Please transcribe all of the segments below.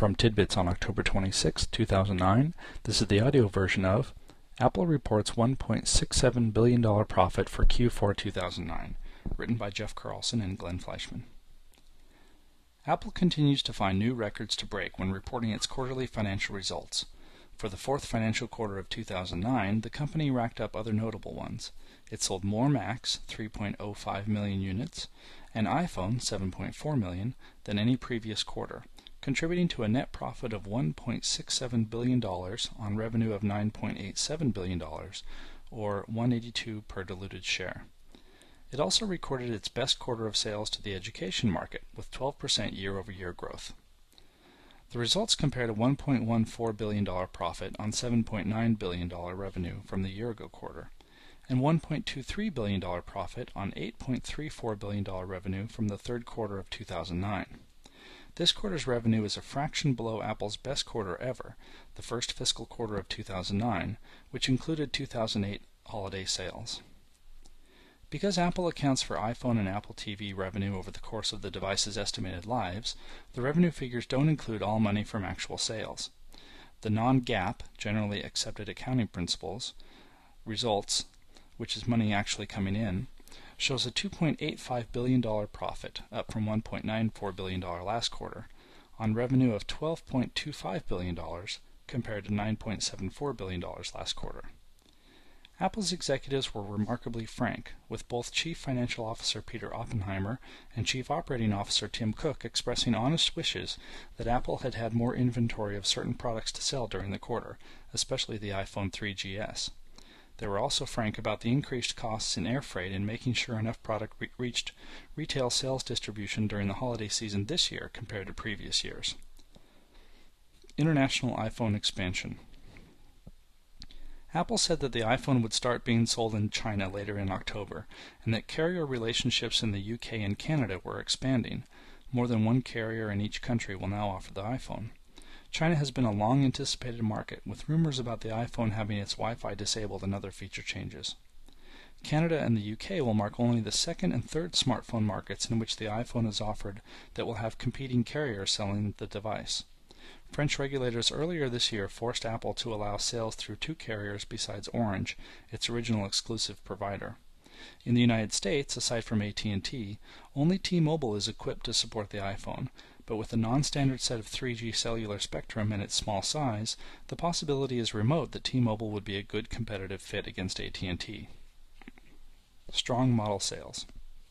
From Tidbits on October 26, 2009, this is the audio version of Apple Reports $1.67 billion profit for Q4 2009, written by Jeff Carlson and Glenn Fleischman. Apple continues to find new records to break when reporting its quarterly financial results. For the fourth financial quarter of 2009, the company racked up other notable ones. It sold more Macs, 3.05 million units, and iPhone, 7.4 million, than any previous quarter, contributing to a net profit of $1.67 billion on revenue of $9.87 billion, or $1.82 per diluted share. It also recorded its best quarter of sales to the education market, with 12% year-over-year growth. The results compare to $1.14 billion profit on $7.9 billion revenue from the year-ago quarter, and $1.23 billion profit on $8.34 billion revenue from the third quarter of 2009. This quarter's revenue is a fraction below Apple's best quarter ever, the first fiscal quarter of 2009, which included 2008 holiday sales. Because Apple accounts for iPhone and Apple TV revenue over the course of the device's estimated lives, the revenue figures don't include all money from actual sales. The non-GAAP, generally accepted accounting principles, results, which is money actually coming in, shows a $2.85 billion profit, up from $1.94 billion last quarter, on revenue of $12.25 billion compared to $9.74 billion last quarter. Apple's executives were remarkably frank, with both Chief Financial Officer Peter Oppenheimer and Chief Operating Officer Tim Cook expressing honest wishes that Apple had had more inventory of certain products to sell during the quarter, especially the iPhone 3GS. They were also frank about the increased costs in air freight and making sure enough product reached retail sales distribution during the holiday season this year compared to previous years. International iPhone expansion. Apple said that the iPhone would start being sold in China later in October, and that carrier relationships in the UK and Canada were expanding. More than one carrier in each country will now offer the iPhone. China has been a long-anticipated market, with rumors about the iPhone having its Wi-Fi disabled and other feature changes. Canada and the UK will mark only the second and third smartphone markets in which the iPhone is offered that will have competing carriers selling the device. French regulators earlier this year forced Apple to allow sales through two carriers besides Orange, its original exclusive provider. In the United States, aside from AT&T, only T-Mobile is equipped to support the iPhone, but with a non-standard set of 3G cellular spectrum and its small size, the possibility is remote that T-Mobile would be a good competitive fit against AT&T. Strong model sales.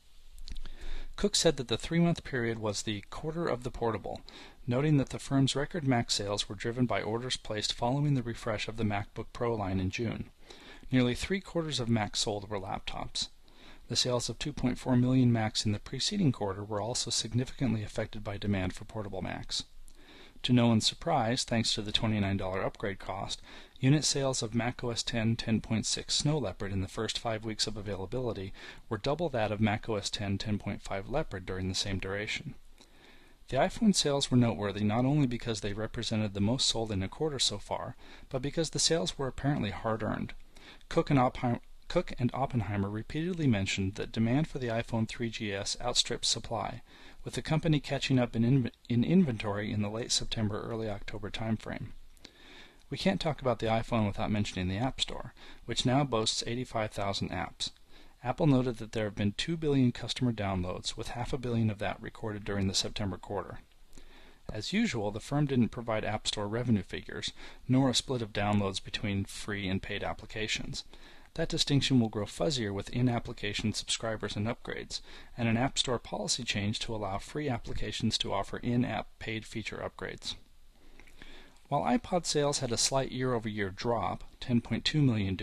Cook said that the 3-month period was the quarter of the portable, noting that the firm's record Mac sales were driven by orders placed following the refresh of the MacBook Pro line in June. Nearly 3/4 of Macs sold were laptops. The sales of 2.4 million Macs in the preceding quarter were also significantly affected by demand for portable Macs. To no one's surprise, thanks to the $29 upgrade cost, unit sales of macOS 10 10.6 Snow Leopard in the first 5 weeks of availability were double that of macOS 10 10.5 Leopard during the same duration. The iPhone sales were noteworthy not only because they represented the most sold in a quarter so far, but because the sales were apparently hard-earned. Cook and Oppenheimer repeatedly mentioned that demand for the iPhone 3GS outstripped supply, with the company catching up in inventory in the late September, early October timeframe. We can't talk about the iPhone without mentioning the App Store, which now boasts 85,000 apps. Apple noted that there have been 2 billion customer downloads, with 500 million of that recorded during the September quarter. As usual, the firm didn't provide App Store revenue figures, nor a split of downloads between free and paid applications. That distinction will grow fuzzier with in-application subscribers and upgrades, and an App Store policy change to allow free applications to offer in-app paid feature upgrades. While iPod sales had a slight year-over-year drop, 10.2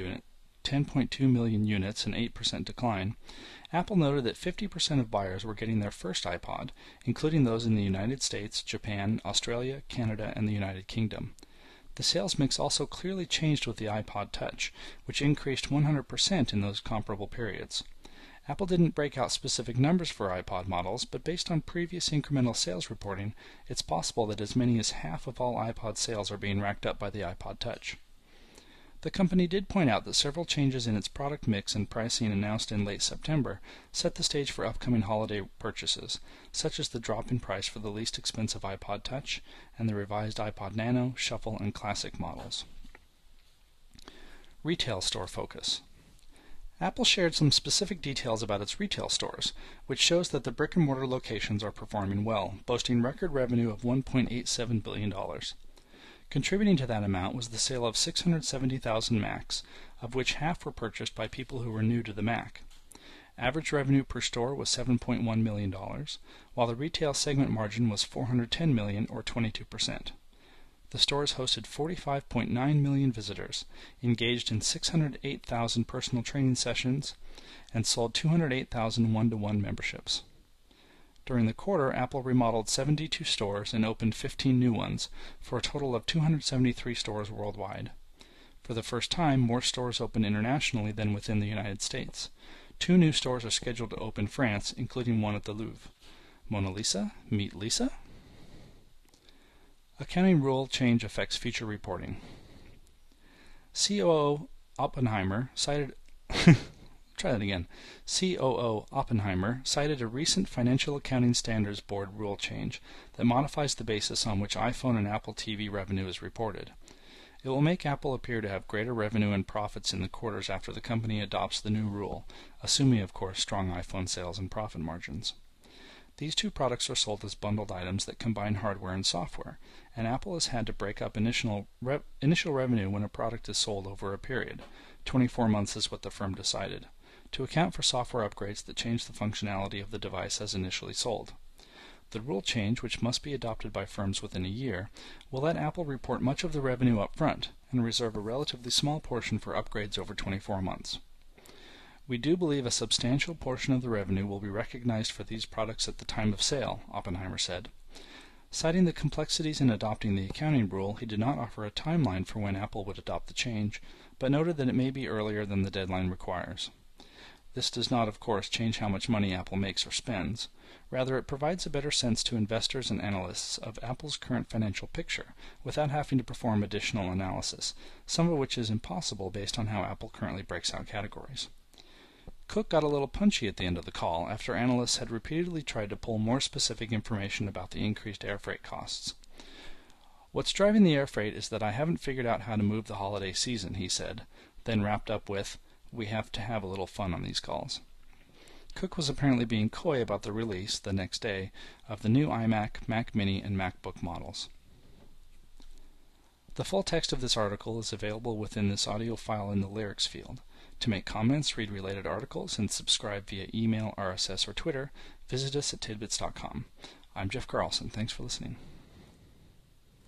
million units, an 8% decline, Apple noted that 50% of buyers were getting their first iPod, including those in the United States, Japan, Australia, Canada, and the United Kingdom. The sales mix also clearly changed with the iPod Touch, which increased 100% in those comparable periods. Apple didn't break out specific numbers for iPod models, but based on previous incremental sales reporting, it's possible that as many as half of all iPod sales are being racked up by the iPod Touch. The company did point out that several changes in its product mix and pricing announced in late September set the stage for upcoming holiday purchases, such as the drop in price for the least expensive iPod Touch and the revised iPod Nano, Shuffle, and Classic models. Retail store focus. Apple shared some specific details about its retail stores, which shows that the brick-and-mortar locations are performing well, boasting record revenue of $1.87 billion. Contributing to that amount was the sale of 670,000 Macs, of which half were purchased by people who were new to the Mac. Average revenue per store was $7.1 million, while the retail segment margin was $410 million, or 22%. The stores hosted 45.9 million visitors, engaged in 608,000 personal training sessions, and sold 208,000 one-to-one memberships. During the quarter, Apple remodeled 72 stores and opened 15 new ones, for a total of 273 stores worldwide. For the first time, more stores opened internationally than within the United States. 2 new stores are scheduled to open in France, including one at the Louvre. Mona Lisa, meet Lisa? Accounting rule change affects future reporting. COO Oppenheimer cited COO Oppenheimer cited a recent Financial Accounting Standards Board rule change that modifies the basis on which iPhone and Apple TV revenue is reported. It will make Apple appear to have greater revenue and profits in the quarters after the company adopts the new rule, assuming, of course, strong iPhone sales and profit margins. These two products are sold as bundled items that combine hardware and software, and Apple has had to break up initial revenue when a product is sold over a period. 24 months is what the firm decided, to account for software upgrades that change the functionality of the device as initially sold. The rule change, which must be adopted by firms within a year, will let Apple report much of the revenue up front and reserve a relatively small portion for upgrades over 24 months. We do believe a substantial portion of the revenue will be recognized for these products at the time of sale, Oppenheimer said. Citing the complexities in adopting the accounting rule, he did not offer a timeline for when Apple would adopt the change, but noted that it may be earlier than the deadline requires. This does not, of course, change how much money Apple makes or spends. Rather, it provides a better sense to investors and analysts of Apple's current financial picture, without having to perform additional analysis, some of which is impossible based on how Apple currently breaks out categories. Cook got a little punchy at the end of the call after analysts had repeatedly tried to pull more specific information about the increased air freight costs. "What's driving the air freight is that I haven't figured out how to move the holiday season," he said, then wrapped up with, "We have to have a little fun on these calls." Cook was apparently being coy about the release, the next day, of the new iMac, Mac Mini, and MacBook models. The full text of this article is available within this audio file in the lyrics field. To make comments, read related articles, and subscribe via email, RSS, or Twitter, visit us at tidbits.com. I'm Jeff Carlson. Thanks for listening.